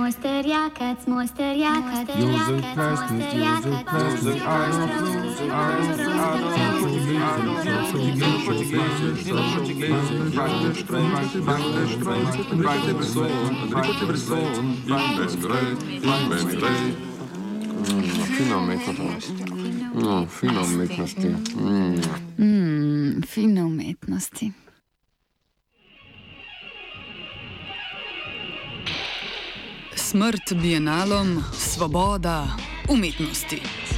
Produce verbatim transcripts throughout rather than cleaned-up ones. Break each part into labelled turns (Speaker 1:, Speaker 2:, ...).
Speaker 1: Mojster Jakac, Mojster Jakac, József Krasnik, József Krasnik,
Speaker 2: Fina umetnost. No, fina umetnosti.
Speaker 3: Mm, fina umetnosti. Smrt bienalom, svoboda, umetnosti.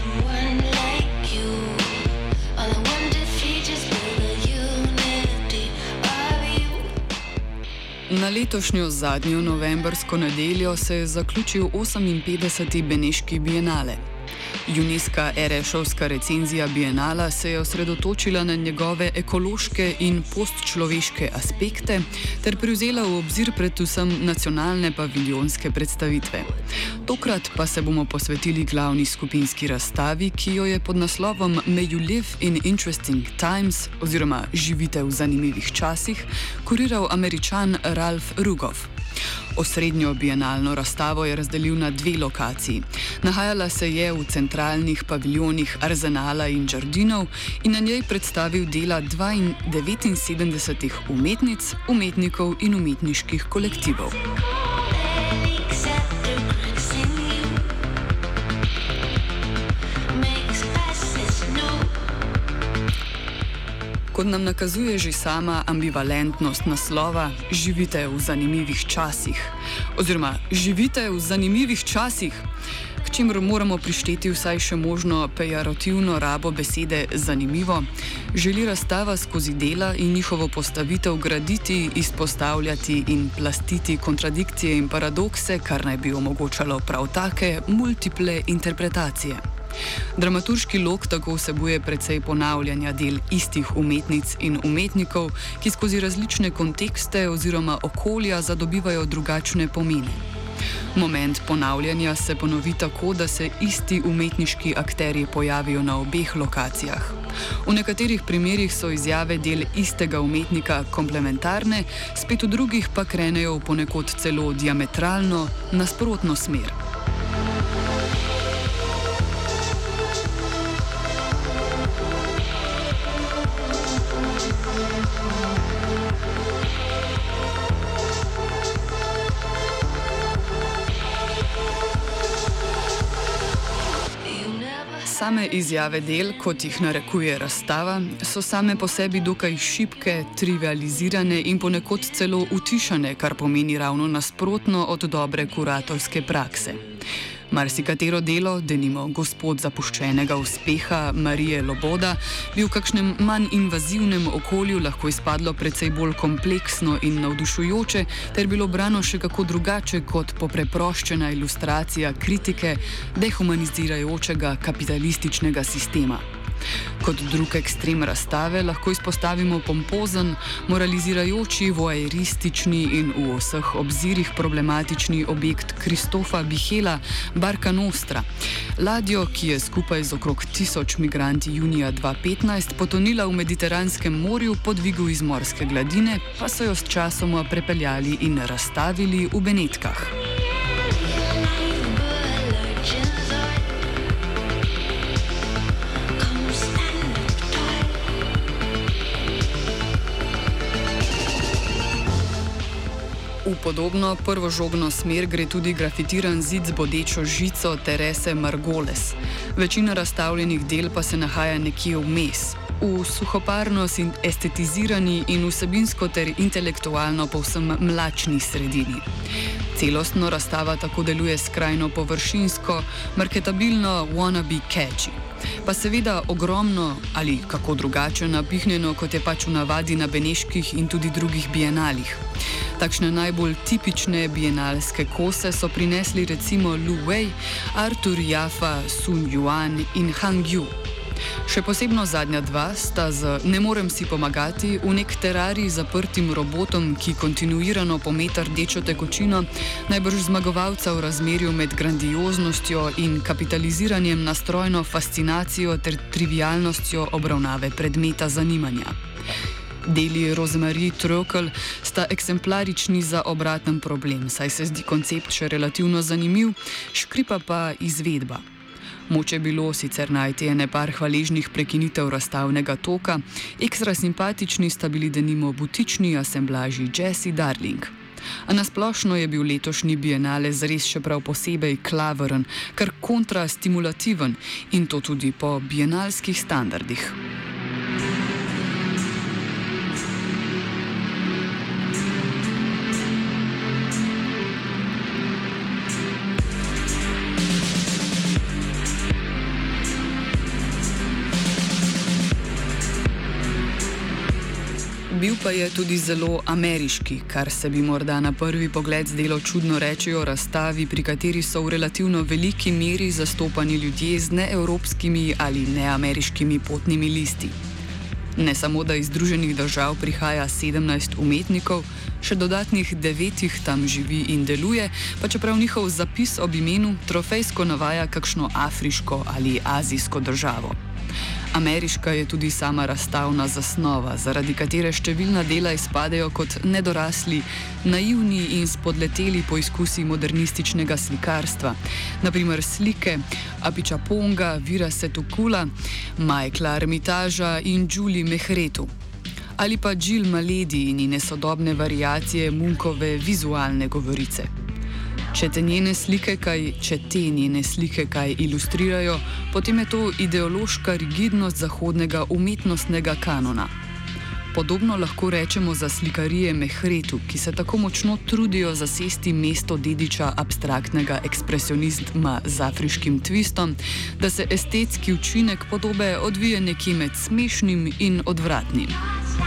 Speaker 3: Na letošnjo zadnjo novembrsko nedeljo se je zaključil oseminpetdeseti Beneški bienale. Junijska Erešovska recenzija bienala se je osredotočila na njegove ekološke in postčloveške aspekte ter privzela v obzir predvsem nacionalne paviljonske predstavitve. Tokrat pa se bomo posvetili glavni skupinski razstavi, ki jo je pod naslovom May you live in interesting times oziroma Živite v zanimivih časih kuriral Američan Ralph Rugoff. Osrednjo bienalno razstavo je razdelil na dve lokaciji. Nahajala se je v centralnih paviljonih Arsenala in Giardinov in na njej predstavil dela devetinsedemdesetih umetnic, umetnikov in umetniških kolektivov. Kot nam nakazuje že sama ambivalentnost naslova, živite v zanimivih časih. Oziroma, živite v zanimivih časih, k čemer moramo prišteti vsaj še možno pejorativno rabo besede zanimivo, želi razstava skozi dela in njihovo postavitev graditi, izpostavljati in plastiti kontradikcije in paradokse, kar naj bi omogočalo prav take multiple interpretacije. Dramaturški lok tako vsebuje precej ponavljanja del istih umetnic in umetnikov, ki skozi različne kontekste oziroma okolja zadobivajo drugačne pomene. Moment ponavljanja se ponovi tako, da se isti umetniški akterji pojavijo na obeh lokacijah. V nekaterih primerjih so izjave del istega umetnika komplementarne, spet v drugih pa krenejo v ponekod celo diametralno nasprotno smer. Same izjave del, kot jih narekuje razstava, so same po sebi dokaj šibke, trivializirane in ponekod celo utišane, kar pomeni ravno nasprotno od dobre kuratorske prakse. Marsikatero delo, denimo Gospod zapuščenega uspeha Marije Loboda, bi v kakšnem manj invazivnem okolju lahko izpadlo precej bolj kompleksno in navdušujoče, ter bilo brano še kako drugače kot popreproščena ilustracija kritike dehumanizirajočega kapitalističnega sistema. Kot drug ekstrem razstave lahko izpostavimo pompozen, moralizirajoči, voajeristični in v vseh obzirih problematični objekt Kristofa Bihela Barka Nostra, ladjo, ki je skupaj z okrog tisoč migranti junija dva tisoč petnajst potonila v Mediteranskem morju po dvigu iz morske gladine, pa so jo s časoma prepeljali in razstavili v Benetkah. V podobno prvožogno smer gre tudi grafitiran zid z bodečo žico Terese Margoles. Večina razstavljenih del pa se nahaja nekje vmes, v suhoparno estetizirani in vsebinsko ter intelektualno povsem mlačni sredini. Celostno razstava tako deluje skrajno površinsko, marketabilno wannabe catchy. Pa seveda ogromno ali kako drugače napihnjeno, kot je pač v navadi na beneških in tudi drugih bienalih. Takšne najbolj tipične bienalske kose so prinesli recimo Lu Wei, Arthur Jaffa, Sun Yuan in Han Yu. Še posebno zadnja dva sta z Ne morem si pomagati v nek terarij zaprtim robotom, ki kontinuirano pometa rdečo tekočino, najbrž zmagovalca v razmerju med grandioznostjo in kapitaliziranjem na strojno fascinacijo ter trivialnostjo obravnave predmeta zanimanja. Deli Rosemarie Trokl sta eksemplarični za obraten problem, saj se zdi koncept še relativno zanimiv, škripa pa izvedba. Moč je bilo sicer najti ene par hvaležnih prekinitev razstavnega toka, ekstra simpatični sta bili denimo butični asemblaži Jessie Darling. A nasplošno je bil letošnji bienale zares še prav posebej klaveren, kar kontrastimulativen in to tudi po bienalskih standardih. Bil pa je tudi zelo ameriški, kar se bi morda na prvi pogled zdelo čudno reči o razstavi, pri kateri so v relativno veliki meri zastopani ljudje z neevropskimi ali neameriškimi potnimi listi. Ne samo, da iz Združenih držav prihaja sedemnajst umetnikov, še dodatnih devet jih tam živi in deluje, pa čeprav njihov zapis ob imenu trofejsko navaja kakšno afriško ali azijsko državo. Ameriška je tudi sama razstavna zasnova, zaradi katere številna dela izpadejo kot nedorasli, naivni in spodleteli poizkusi modernističnega slikarstva, naprimer slike Apičaponga, Vira Setukula, Michaela Armitaža in Julie Mehretu. Ali pa Jill Maledi in njene sodobne variacije Munkove vizualne govorice. Če te njene slike kaj, če te njene slike kaj ilustrirajo, potem je to ideološka rigidnost zahodnega umetnostnega kanona. Podobno lahko rečemo za slikarije Mehretu, ki se tako močno trudijo zasesti mesto dediča abstraktnega ekspresionizma z afriškim twistom, da se estetski učinek podobe odvije nekje med smešnim in odvratnim.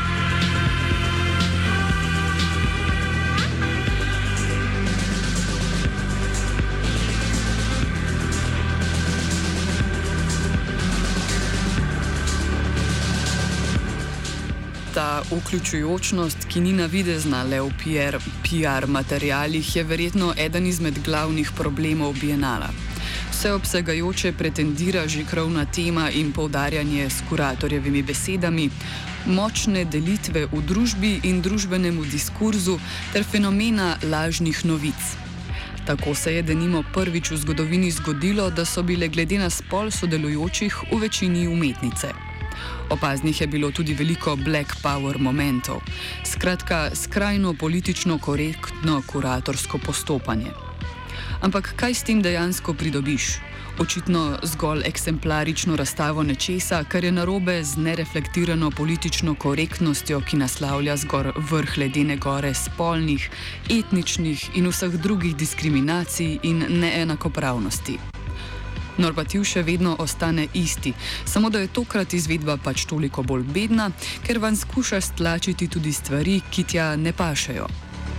Speaker 3: Ta vključujočnost, ki ni navidezna le v P R materialih, je verjetno eden izmed glavnih problemov bienala. Vseobsegajoče pretendira že krovna tema in poudarjanje s kuratorjevimi besedami, močne delitve v družbi in družbenemu diskurzu ter fenomena lažnih novic. Tako se je denimo prvič v zgodovini zgodilo, da so bile glede na spol sodelujočih v večini umetnice. Opaznih je bilo tudi veliko black power momentov, skratka skrajno politično korektno kuratorsko postopanje. Ampak kaj s tem dejansko pridobiš? Očitno zgolj eksemplarično razstavo nečesa, kar je narobe z nereflektirano politično korektnostjo, ki naslavlja zgor vrh ledene gore spolnih, etničnih in vseh drugih diskriminacij in neenakopravnosti. Normativ še vedno ostane isti, samo da je tokrat izvedba pač toliko bolj bedna, ker van skuša stlačiti tudi stvari, ki tja ne pašejo.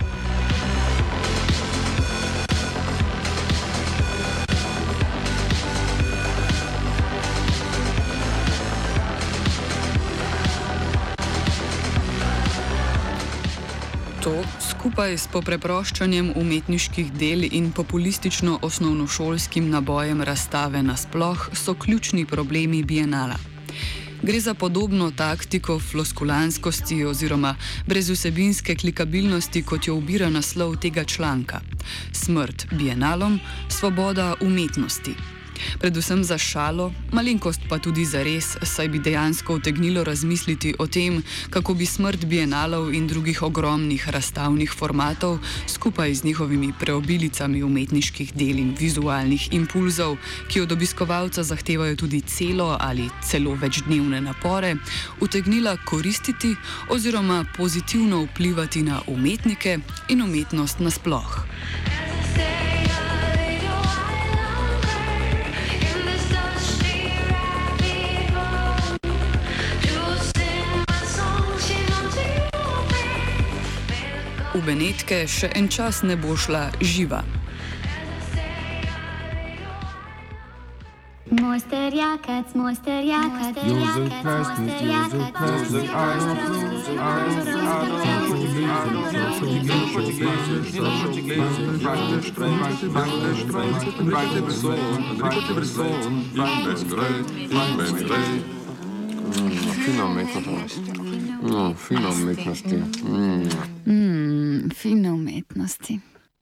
Speaker 3: To, skupaj s popreproščanjem umetniških del in populistično osnovnošolskim nabojem razstave nasploh, so ključni problemi bienala. Gre za podobno taktiko floskulanskosti oziroma brezvsebinske klikabilnosti, kot jo ubira naslov tega članka. Smrt bienalom, svoboda umetnosti. Predvsem za šalo, malenkost pa tudi za res, saj bi dejansko utegnilo razmisliti o tem, kako bi smrt bienalov in drugih ogromnih razstavnih formatov skupaj z njihovimi preobilicami umetniških del in vizualnih impulzov, ki od obiskovalca zahtevajo tudi celo ali celo večdnevne napore, utegnila koristiti oziroma pozitivno vplivati na umetnike in umetnost nasploh. V Benetke še en čas ne bo šla živa.
Speaker 1: Mojster Jakac, mojster Jakac,
Speaker 2: Jozef Krasnik, Jozef Krasnik, Fina umetnost. No, fina umetnosti. Mm.
Speaker 3: Mm, fine umetnosti.